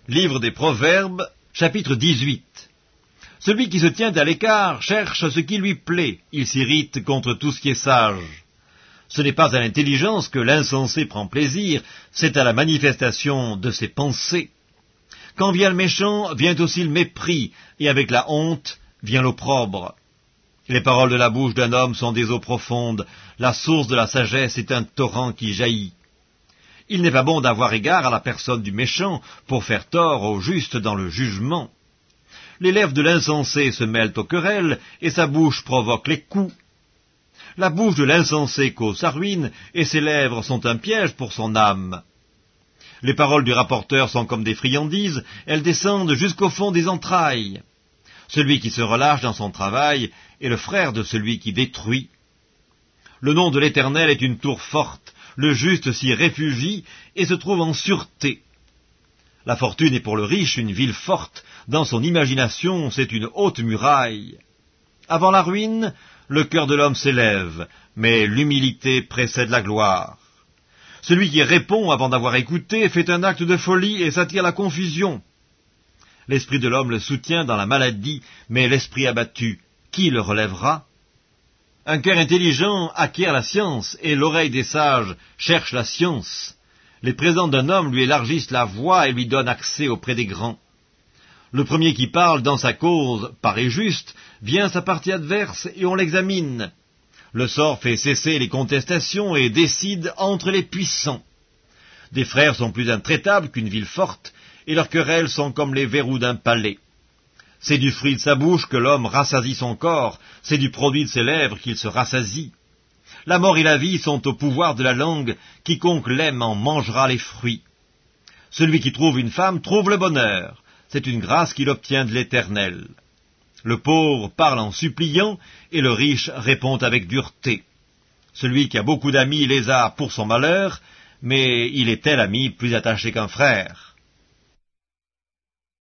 Livre des Proverbes, chapitre 18. Celui qui se tient à l'écart cherche ce qui lui plaît, il s'irrite contre tout ce qui est sage. Ce n'est pas à l'intelligence que l'insensé prend plaisir, c'est à la manifestation de ses pensées. Quand vient le méchant, vient aussi le mépris, et avec la honte vient l'opprobre. Les paroles de la bouche d'un homme sont des eaux profondes, la source de la sagesse est un torrent qui jaillit. Il n'est pas bon d'avoir égard à la personne du méchant pour faire tort au juste dans le jugement. Les lèvres de l'insensé se mêlent aux querelles, et sa bouche provoque les coups. La bouche de l'insensé cause sa ruine, et ses lèvres sont un piège pour son âme. Les paroles du rapporteur sont comme des friandises, elles descendent jusqu'au fond des entrailles. Celui qui se relâche dans son travail est le frère de celui qui détruit. Le nom de l'Éternel est une tour forte, le juste s'y réfugie et se trouve en sûreté. La fortune est pour le riche une ville forte, dans son imagination c'est une haute muraille. Avant la ruine, le cœur de l'homme s'élève, mais l'humilité précède la gloire. Celui qui répond avant d'avoir écouté fait un acte de folie et s'attire la confusion. L'esprit de l'homme le soutient dans la maladie, mais l'esprit abattu, qui le relèvera? Un cœur intelligent acquiert la science, et l'oreille des sages cherche la science. Les présents d'un homme lui élargissent la voie et lui donnent accès auprès des grands. Le premier qui parle dans sa cause paraît juste, vient sa partie adverse et on l'examine. Le sort fait cesser les contestations et décide entre les puissants. Des frères sont plus intraitables qu'une ville forte, et leurs querelles sont comme les verrous d'un palais. C'est du fruit de sa bouche que l'homme rassasie son corps, c'est du produit de ses lèvres qu'il se rassasie. La mort et la vie sont au pouvoir de la langue, quiconque l'aime en mangera les fruits. Celui qui trouve une femme trouve le bonheur, c'est une grâce qu'il obtient de l'Éternel. Le pauvre parle en suppliant, et le riche répond avec dureté. Celui qui a beaucoup d'amis les a pour son malheur, mais il est tel ami plus attaché qu'un frère.